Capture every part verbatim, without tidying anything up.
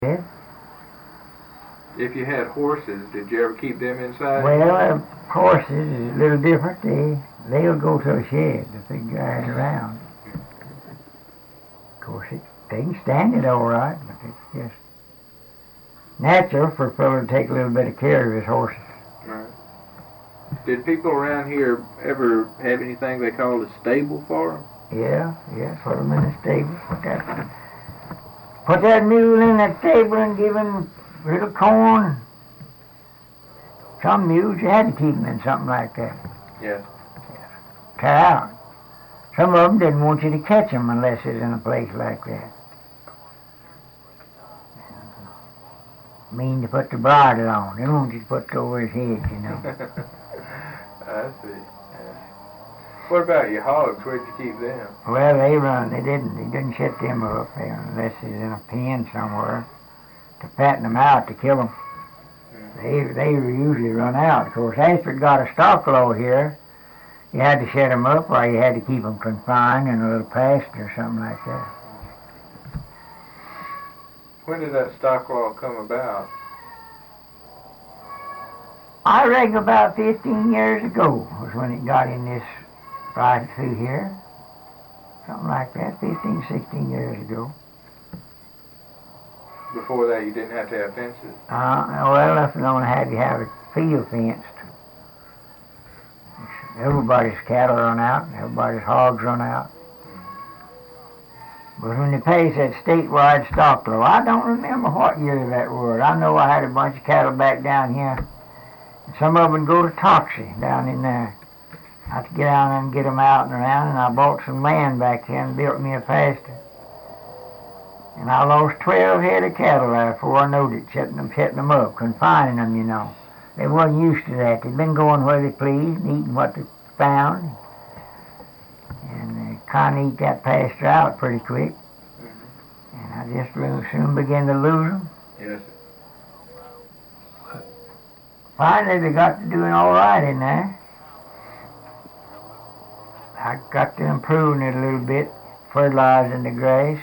Yeah. If you had horses, did you ever keep them inside? Well, uh, horses is a little different. They, they'll go to a shed if they drive around. Of course, it, they can stand it all right, but it's just natural for a fellow to take a little bit of care of his horses. Right. Did people around here ever have anything they called a stable for them? Yeah, yeah, put them in a stable. Put that, put that mule in that stable and give him a little corn. Some mules, you had to keep them in something like that. Yeah. Tie out. Some of them didn't want you to catch them unless it's in a place like that. Mean to put the bridle on. They don't want you to put it over his head, you know. I see. Yeah. What about your hogs? Where'd you keep them? Well, they run. They didn't. They didn't shut them up there unless it's in a pen somewhere to fatten them out to kill them. Mm-hmm. They they usually run out. Of course, after it got a stock law here, you had to shut them up, or you had to keep them confined in a little pasture or something like that. When did that stock law come about? I reckon about fifteen years ago was when it got in this right through here. Something like that, fifteen, sixteen years ago. Before that, you didn't have to have fences? Uh, well, nothing on had to have a field fenced. Everybody's cattle run out, everybody's hogs run out. But when they passed that statewide stock law, I don't remember what year that was. I know I had a bunch of cattle back down here. And some of them would go to Toxie down in there. I had to get down there and get them out and around, and I bought some land back there and built me a pasture. And I lost twelve head of cattle there before I knowed it, setting them, setting them up, confining them, you know. They wasn't used to that. They'd been going where they pleased and eating what they found. And they kind of eat that pasture out pretty quick. Mm-hmm. And I just really soon began to lose them. Yes. Finally, they got to doing all right in there. I got to improving it a little bit, fertilizing the grass.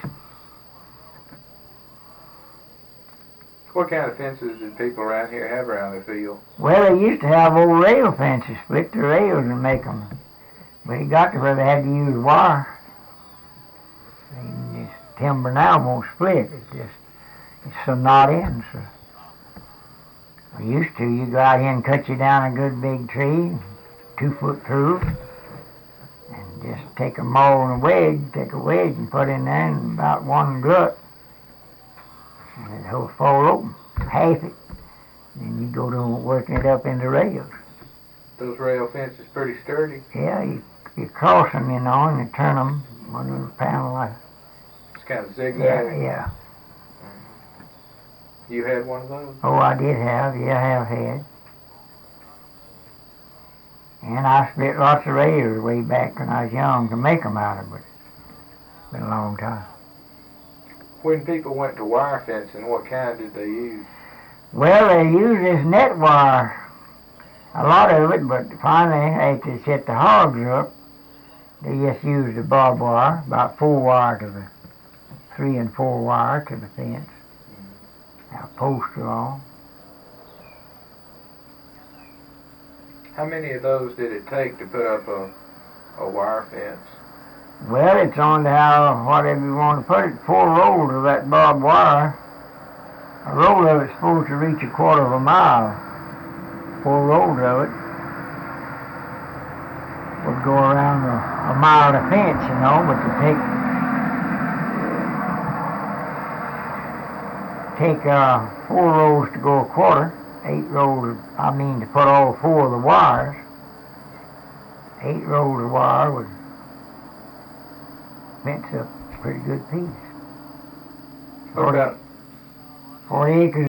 What kind of fences did people around here have around their field? Well, they used to have old rail fences, split the rails and make them. But it got to where they had to use wire. And this timber now won't split. It's just, it's so knotty and so. We used to, you go out here and cut you down a good big tree, two foot through, and just take a maul and a wedge, take a wedge and put in there and about one glut. And it'll fall open, half it. And you go to working it up into rails. Those rail fences pretty sturdy. Yeah, you, you cross them, you know, and you turn them one little panel like. It's kind of zigzag. Yeah, yeah. You had one of those? Oh, I did have, yeah, I have had. And I split lots of rails way back when I was young to make them out of, but it's been a long time. When people went to wire fencing, what kind did they use? Well, they used this net wire, a lot of it, but finally, after they set the hogs up, they just used the barbed wire, about four wire to the, three and four wire to the fence. Now, post along. How many of those did it take to put up a, a wire fence? Well, it's on to how, whatever you want to put it, four rolls of that barbed wire. A roll of it's supposed to reach a quarter of a mile. Four rolls of it would go around a, a mile of fence, you know, but to take, take uh, four rolls to go a quarter, eight rolls, I mean to put all four of the wires, eight rolls of wire would fence up a pretty good piece. What about Forty acres